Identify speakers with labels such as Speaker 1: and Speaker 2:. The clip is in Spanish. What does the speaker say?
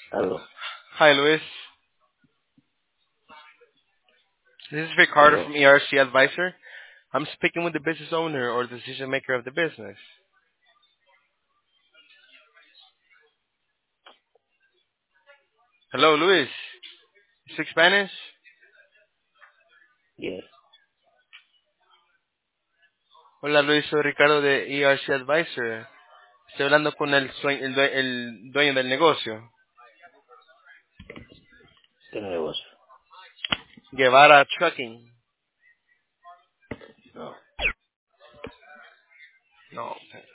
Speaker 1: Aló,
Speaker 2: Hi, Luis. This is Ricardo
Speaker 1: aló.
Speaker 2: from ERC Advisor. I'm speaking with the business owner or decision maker of the business. Hello, Luis. You speak Spanish?
Speaker 1: Yes,
Speaker 2: Hola, Luis. Soy Ricardo de ERC Advisor. Estoy hablando con el dueño del negocio.
Speaker 1: ¿qué negocio?
Speaker 2: Guevara Trucking.
Speaker 1: No,
Speaker 2: No.